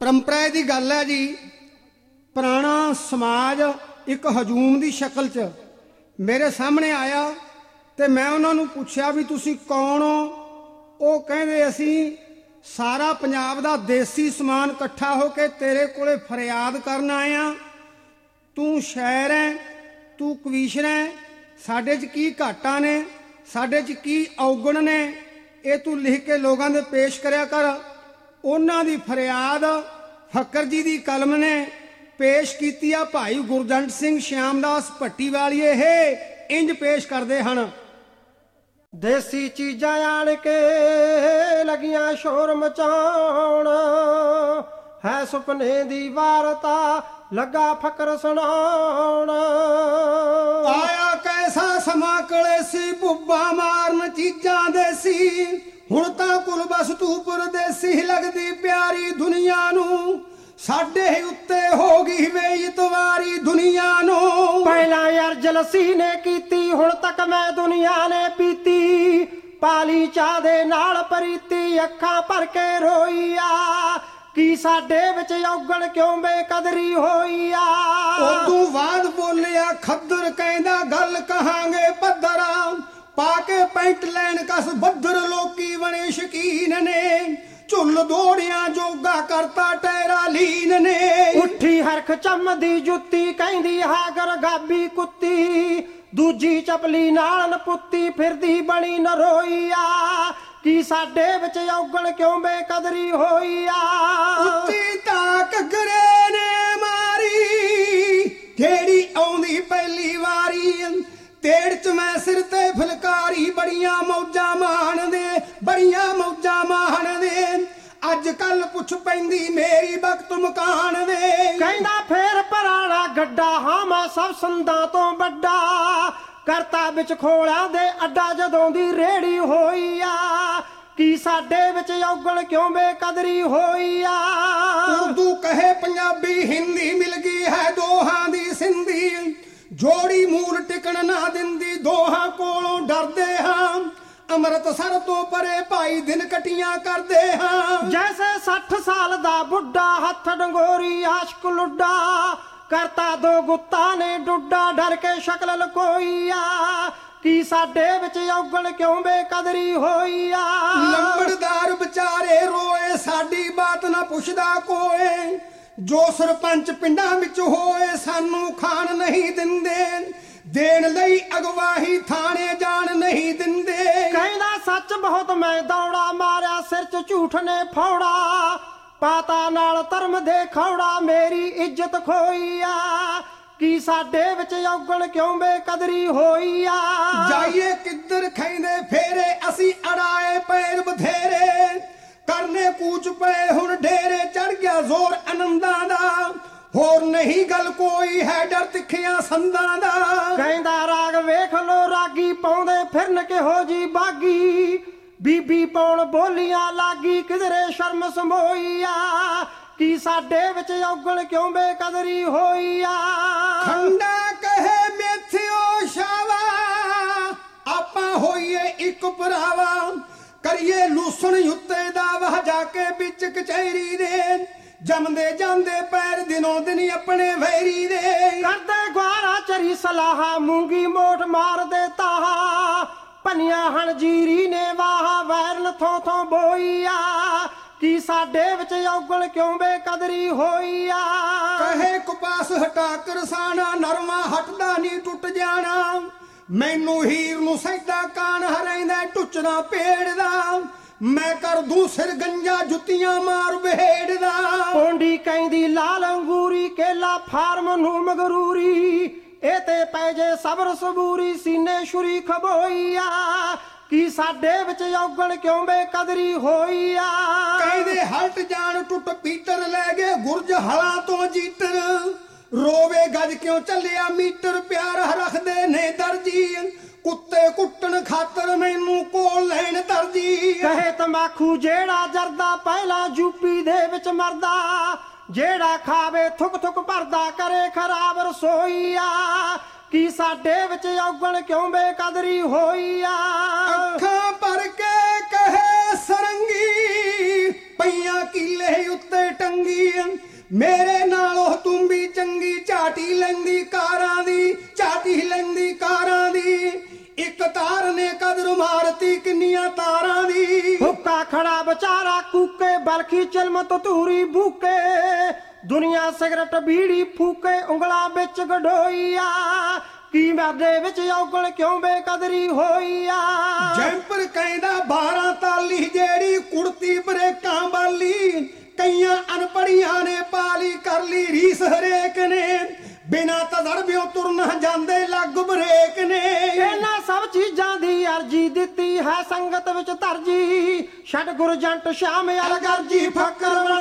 परंपरा की गल है जी। पुराना समाज एक हजूम की शक्ल च मेरे सामने आया तो मैं उन्होंने पूछा भी तुसी कौन हो। वो कहते असी सारा पंजाब दा देसी समान इकट्ठा होके तेरे कोले फरियाद करन आए हाँ। तू शायर है, तू कवीशर है, साडे च की घाटा ने, साडे च की औगण ने, ये तू लिख के लोगों दे पेश करया कर। उन्हां दी फरियाद फकर जी दी कलम ने पेश कीती आ। भाई गुरजंट सिंह श्यामदास भट्टी वालिए है इंज पेश करते हैं। देसी चीज़ां आण के लगियां शोर मचाउण, है सुपने दी वारता लगा फकर सुनाउण। आया कैसा समा कलेसी बुब्बा मारन चीज़ां देसी, हुण तां कुल बस तू परदेसी लगदी प्यारी दुनिया नूं। साडे उत्ते हो गई वे इतवारी दुनिया नू। पहला यार जलसी ने कीती, हुण तक मैं दुनिया ने पीती। पाली चाह दे नाल परीती, अखां भर के रोई आ। की साडे विच औगण क्यों बेकदरी होई आ। उदों बाद बोलिया खद्दर कहंदा गल कहांगे पद्धरा। पाके पैंट लैन कस बद्दर लोकी बने शकीन ने। झुल दौड़िया जोगा करता टैरा लीन ने। उठी हरख चमदी जुत्ती कहंदी हागर गाबी कुत्ती। दूजी चपली नाल नपुत्ती फिरदी बनी नरोई आ। की साडे विच औगण क्यों बेकदरी होई आ। उच्ची ताक घरे ने मारी जेड़ी आउंदी पहली वारी। तेड़ च मैं सिर ते फुलकारी बड़ियां मौजा मान दे, बड़ियां मौजा मान दे। अज कल पुछ पैंदी मेरी वक्त मकान दे। कहंदा फेर पराना गड्डा हाँ मैं सब संदा तो बड्डा। करता बिच खोलिया दे अड्डा जदों दी रेड़ी होई आ। की साडे विच औगण क्यों बेकदरी होई आ। उर्दू कहे पंजाबी हिंदी मिल गई है दोहां दी सिंधी। जोड़ी मूल टिकण ना दिंदी दोहां कोलों डरदे हां। अमृतसर तो परे भाई दिन कटियां करदे हां। जैसे 60 साल दा बुढ़ा हथ डंगोरी आशिक लुड्डा। करता दो गुत्ता ने डुड्डा डर के शक्ल लकोई आ। की साडे विच औगण क्यों बेकदरी होई आ। लंबड़दार बेचारे रोए साडी बात ना पुछदा कोई। जो सरपंच पिंडां विच होए सानू खान नहीं दिंदे। देण लई अगवाही थाने जान नहीं दिंदे। कहंदा सच बहुत मैं दौड़ा मारिया सिर च झूठ ने फौड़ा। पाता नाल धर्म दे खौड़ा मेरी इज्जत खोई आ। की साडे विच औगण क्यों बेकदरी होई आ। जाइए किधर खैंदे फेरे असी अड़ाए पैर बथेरे। करने कूच पे हुण ढेरे चढ़ गया जोर आनंदां दा। होर नहीं गल कोई है डर तिखियां संदां दा। कहंदा राग वेख लो रागी पाउंदे फिरन किहो जी बागी। बीबी पौण बोलियां लागी किधरे शर्म समोई आ। की साडे विच औगण क्यों बेकदरी होई आ। खंडा कहे मेथियो शावा आपां होइए इक भरावा। करिए लूसण उत्ते दावा जाके बिच कचहरी दे। जमदे जांदे पैर दिनों दिन अपने वैरी दे। करदे ग्वारा चरी सलाहा मूंगी मोट मार देता। पनिया हण जीरी ने वाह वैरन थों थों बोई आ। की साडे विच औगण क्यों बेकदरी होई आ। कहे कपास हटा करसाना नरवा हटदा नी टुट जाना। मैनू हीर नू सैदा कान हरैंदा टुचना पेड़ दा। मैं कर दूं सिर गंजा जुतियां मार बेड़ दा। पोंडी कहंदी लाल अंगूरी केला फार्म नू मगरूरी। ए ते पैजे सबर सबूरी सीने छुरी खबोई आ। की साडे विच औगण क्यों बेकदरी होई आ। कहंदे हट जान टुट पीटर लै गए गुरज हलां तो जीटर। रोवे गज क्यों चलिया मीटर प्यार रखदे ने दर्जी। कुत्ते कुट्टन खातर मैनू कोल लैन दर्जी। कहे तंबाकू जेड़ा जरदा पहला यूपी दे विच मरदा। जेड़ा खावे थुक थुक भरदा करे खराब रसोई आ। की साडे विच औगण क्यों बेकदरी होई आ। अखां भर के कहे सरंगी ਪਈਆਂ ਕੀਲੇ ਉੱਤੇ ਟੰਗੀ ਮੇਰੇ ਨਾਲੋਂ ਤੂੰ ਵੀ ਚੰਗੀ ਝਾਟੀ ਲੈਂਦੀ ਕਾਰਾਂ ਦੀ ਝਾਟੀ ਲੈਂਦੀ ਕਾਰਾਂ ਦੀ ਇੱਕ ਤਾਰ ਨੇ ਕਦਰ ਮਾਰਤੀ ਕਿੰਨੀਆਂ ਤਾਰਾਂ ਦੀ ਹੁੱਕਾ ਖੜਾ ਵਿਚਾਰਾ ਕੂਕੇ ਬਲਖੀ ਚਲਮ ਤੂਰੀ ਬੂਕੇ ਦੁਨੀਆ ਸਿਗਰਟ ਬੀੜੀ ਫੂਕੇ ਉਂਗਲਾਂ ਵਿੱਚ ਗਡੋਈਆ ਕੀ ਮਰਦੇ ਵਿੱਚ ਔਗਲ ਕਿਉਂ ਬੇਕਦਰੀ ਹੋਈ ਆ ਜੈਂਪਰ ਕਹਿੰਦਾ 12 ਤਾਲੀ ਜਿਹੜੀ ਕੁੜਤੀ ਬਰੇਕਾਂ ਵਾਲੀ ਕਈਆਂ ਅਨਪੜੀਆਂ ਨੇ ਪਾਲੀ ਕਰ ਲਈ ਰੀਸ ਹਰੇਕ ਨੇ ਬਿਨਾ ਤਜਰਬਿਓਂ ਤੁਰਨਾ ਜਾਂਦੇ ਲੱਗ ਬਰੇਕ ਨੇ ਇਹਨਾਂ ਸਭ ਚੀਜ਼ਾਂ ਦੀ ਅਰਜੀ ਦਿੱਤੀ ਹੈ ਸੰਗਤ ਵਿੱਚ ਤਰਜੀ ਛੱਡ ਗੁਰਜੰਟ ਸ਼ਾਮ ਅਲ ਗਰਜੀ ਫਕਰ